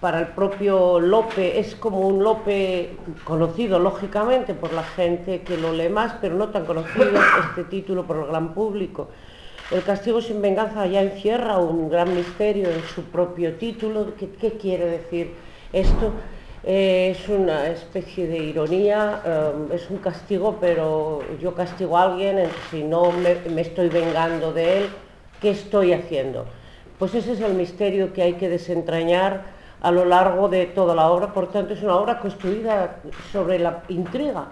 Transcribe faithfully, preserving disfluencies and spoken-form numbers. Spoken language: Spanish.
para el propio Lope es como un Lope conocido lógicamente por la gente que lo lee más, pero no tan conocido este título por el gran público. El castigo sin venganza ya encierra un gran misterio en su propio título. ¿Qué, qué quiere decir esto? Eh, es una especie de ironía, eh, es un castigo, pero yo castigo a alguien, si no me, me estoy vengando de él, ¿qué estoy haciendo? Pues ese es el misterio que hay que desentrañar a lo largo de toda la obra. Por tanto, es una obra construida sobre la intriga.